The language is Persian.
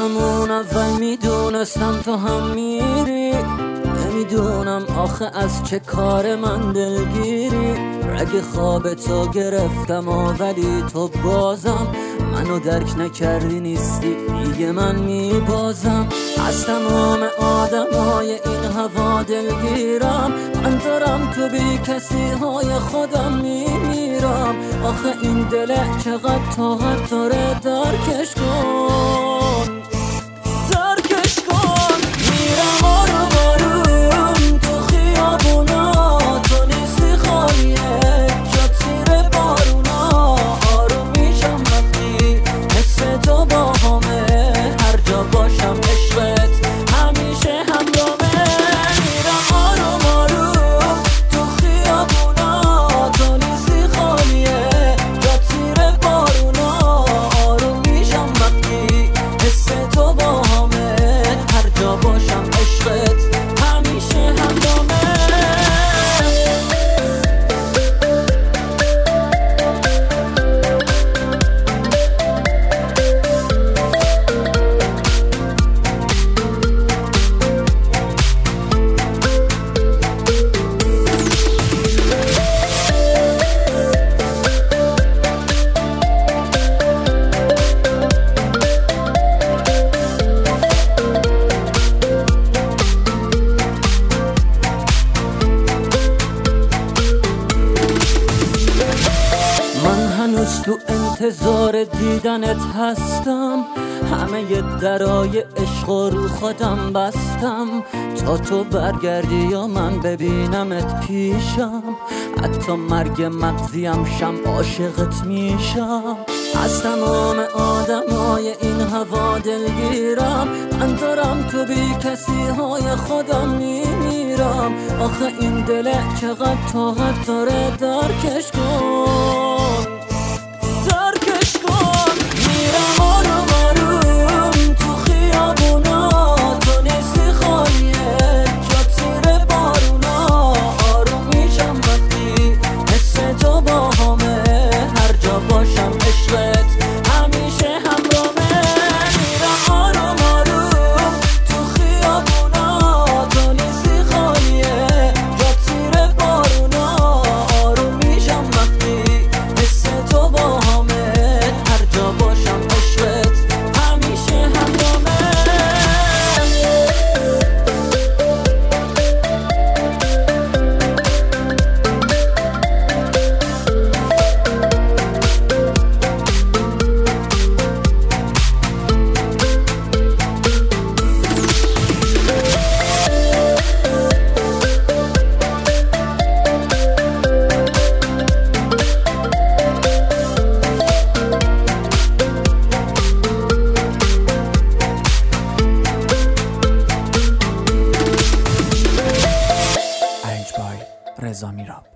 همون اول میدونستم تو هم میری، نمیدونم آخه از چه کار من دلگیری. رگ خواب تو گرفتم ولی تو بازم منو درک نکردی، نیستی دیگه من میبازم. از تمام آدمای این هوا دلگیرم، من دارم تو بی کسی های خودم میمیرم. آخه این دل چقدر طاقت داره، درکش کن درکش کن. میرم آروم آروم تو خیابونا، تو نیستی خالیه جا تیر بارونا. آروم میشم وقتی حس تو با همه، هر جا باشم عشقت همیشه همراهمه. میرم آروم آروم تو خیابونا، تو نیستی خالیه جا تیر بارونا. آروم میشم وقتی حس تو با همه، هر جا باشم عشقت همیشه همراهمه. تو انتظار دیدنت هستم، همه درای عشق رو خودم بستم. تا تو برگردی یا من ببینمت پیشم، حتی مرگ مغزیم شم عاشقت میشم. از تمام آدمای این هوا دلگیرم، من دارم تو بی کسی های خودم میمیرم. آخه این دل چقدر طاقت داره، درکش کن درکش کن. میرم آروم آروم تو خیابونا، تو نیستی خالیه جا تیر بارونا. آروم میشم وقتی حس تو با همه، هر جا باشم عشقت همیشه همراهمه. میرم آروم آروم تو خیابونا، تو نیستی خالیه جا تیر بارونا. آروم میشم وقتی حس تو با رضا میراب.